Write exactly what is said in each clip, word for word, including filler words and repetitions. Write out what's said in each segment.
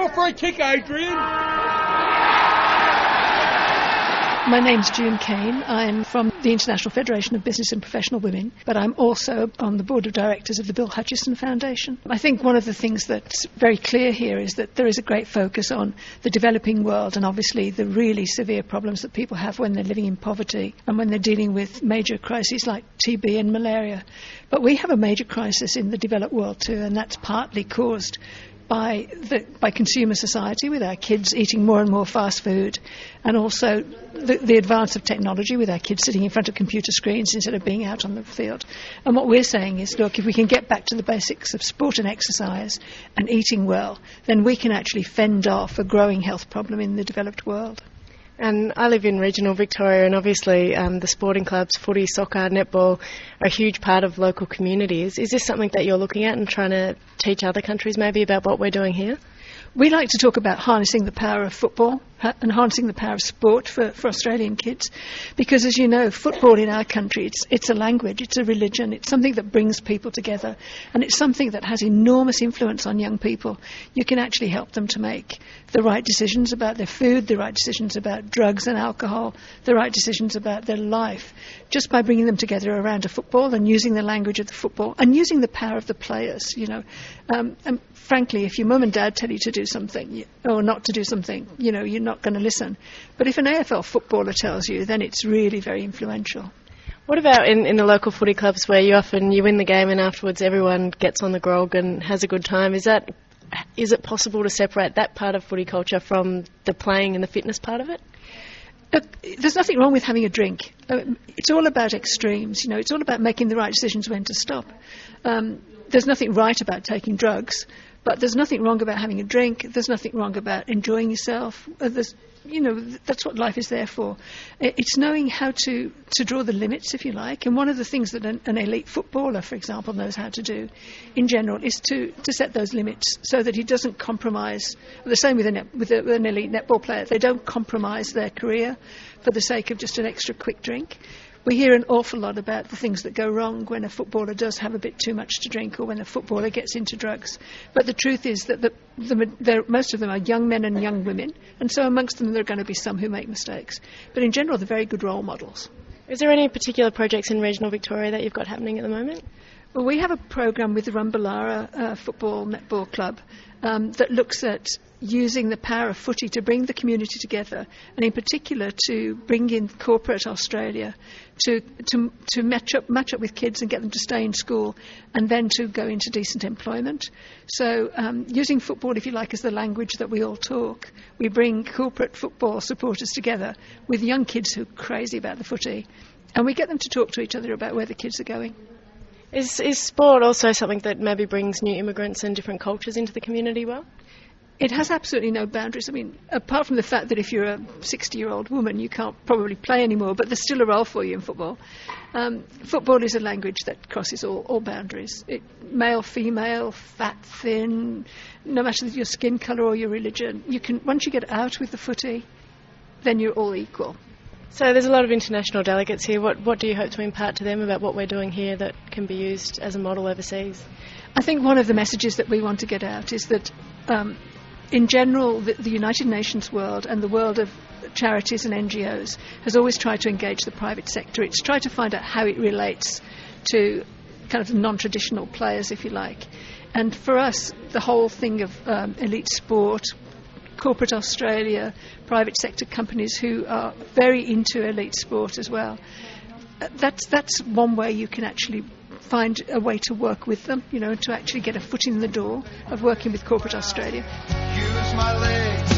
go for a kick, Adrian. My name's June Kane. I'm from the International Federation of Business and Professional Women, but I'm also on the board of directors of the Bill Hutchison Foundation. I think one of the things that's very clear here is that there is a great focus on the developing world and obviously the really severe problems that people have when they're living in poverty and when they're dealing with major crises like T B and malaria. But we have a major crisis in the developed world too, and that's partly caused by the, by consumer society, with our kids eating more and more fast food, and also the, the advance of technology with our kids sitting in front of computer screens instead of being out on the field. And what we're saying is, look, if we can get back to the basics of sport and exercise and eating well, then we can actually fend off a growing health problem in the developed world. And I live in regional Victoria, and obviously um, the sporting clubs, footy, soccer, netball, are a huge part of local communities. Is this something that you're looking at and trying to teach other countries maybe about what we're doing here? We like to talk about harnessing the power of football and harnessing the power of sport for, for Australian kids, because, as you know, football in our country, it's, it's a language, it's a religion, it's something that brings people together, and it's something that has enormous influence on young people. You can actually help them to make the right decisions about their food, the right decisions about drugs and alcohol, the right decisions about their life, just by bringing them together around a football and using the language of the football and using the power of the players, you know. Um, and frankly, if your mum and dad tell you to do something or not to do something, you know, you're not going to listen. But if an A F L footballer tells you, then it's really very influential. What about in, in the local footy clubs where you often you win the game and afterwards everyone gets on the grog and has a good time? Is that is it possible to separate that part of footy culture from the playing and the fitness part of it? Look, there's nothing wrong with having a drink. Uh, it's all about extremes, you know. It's all about making the right decisions when to stop. Um, there's nothing right about taking drugs, but there's nothing wrong about having a drink. There's nothing wrong about enjoying yourself. Uh, there's, you know, that's what life is there for. It's knowing how to, to draw the limits, if you like. And one of the things that an, an elite footballer, for example, knows how to do in general is to, to set those limits so that he doesn't compromise. The same with, a, with, a, with an elite netball player. They don't compromise their career for the sake of just an extra quick drink. We hear an awful lot about the things that go wrong when a footballer does have a bit too much to drink or when a footballer gets into drugs. But the truth is that the, the, most of them are young men and young women, and so amongst them there are going to be some who make mistakes. But in general, they're very good role models. Is there any particular projects in regional Victoria that you've got happening at the moment? Well, we have a program with the Rumballara uh, Football Netball Club um, that looks at using the power of footy to bring the community together, and in particular to bring in corporate Australia to to, to match up match up with kids and get them to stay in school and then to go into decent employment. So um, using football, if you like, as the language that we all talk, we bring corporate football supporters together with young kids who are crazy about the footy, and we get them to talk to each other about where the kids are going. Is, is sport also something that maybe brings new immigrants and different cultures into the community well? It has absolutely no boundaries. I mean, apart from the fact that if you're a sixty-year-old woman, you can't probably play anymore, but there's still a role for you in football. Um, football is a language that crosses all, all boundaries. It, male, female, fat, thin, no matter your skin colour or your religion. You can, once you get out with the footy, then you're all equal. So there's a lot of international delegates here. What, what do you hope to impart to them about what we're doing here that can be used as a model overseas? I think one of the messages that we want to get out is that um, in general, the, the United Nations world and the world of charities and N G Os has always tried to engage the private sector. It's tried to find out how it relates to kind of non-traditional players, if you like. And for us, the whole thing of um, elite sport, corporate Australia, private sector companies who are very into elite sport as well, that's that's one way you can actually find a way to work with them, you know, to actually get a foot in the door of working with corporate Australia. Use my legs,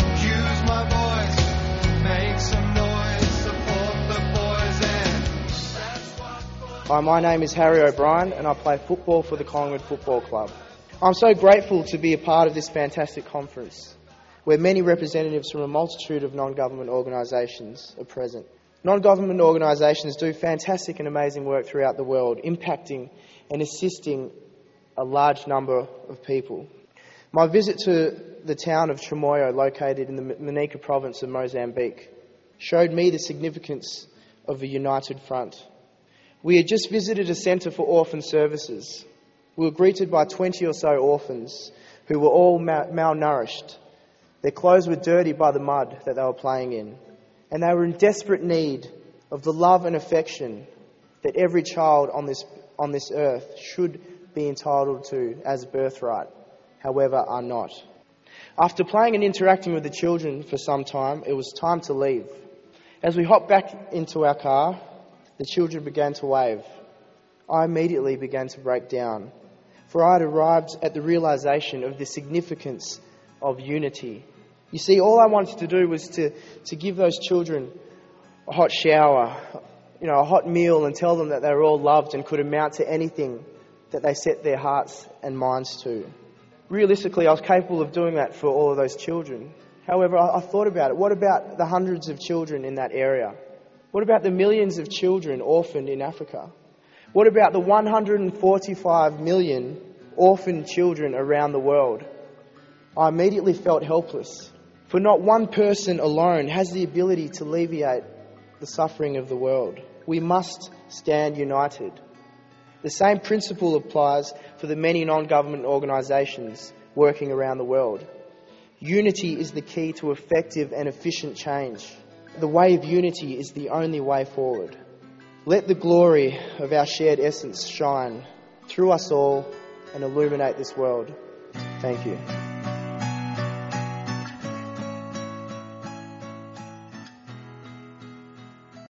use my voice, make some noise, support the boys and that's what... Hi, my name is Harry O'Brien and I play football for the Collingwood Football Club. I'm so grateful to be a part of this fantastic conference where many representatives from a multitude of non-government organisations are present. Non-government organisations do fantastic and amazing work throughout the world, impacting and assisting a large number of people. My visit to the town of Chimoio, located in the Manica province of Mozambique, showed me the significance of a united front. We had just visited a centre for orphan services. We were greeted by twenty or so orphans who were all mal- malnourished. Their clothes were dirty by the mud that they were playing in, and they were in desperate need of the love and affection that every child on this on this earth should be entitled to as a birthright, however are not. After playing and interacting with the children for some time, it was time to leave. As we hopped back into our car, the children began to wave. I immediately began to break down, for I had arrived at the realisation of the significance of unity. You see, all I wanted to do was to, to give those children a hot shower, you know, a hot meal, and tell them that they were all loved and could amount to anything that they set their hearts and minds to. Realistically, I was capable of doing that for all of those children. However, I, I thought about it. What about the hundreds of children in that area? What about the millions of children orphaned in Africa? What about the one hundred forty-five million orphaned children around the world? I immediately felt helpless, for not one person alone has the ability to alleviate the suffering of the world. We must stand united. The same principle applies for the many non-government organisations working around the world. Unity is the key to effective and efficient change. The way of unity is the only way forward. Let the glory of our shared essence shine through us all and illuminate this world. Thank you.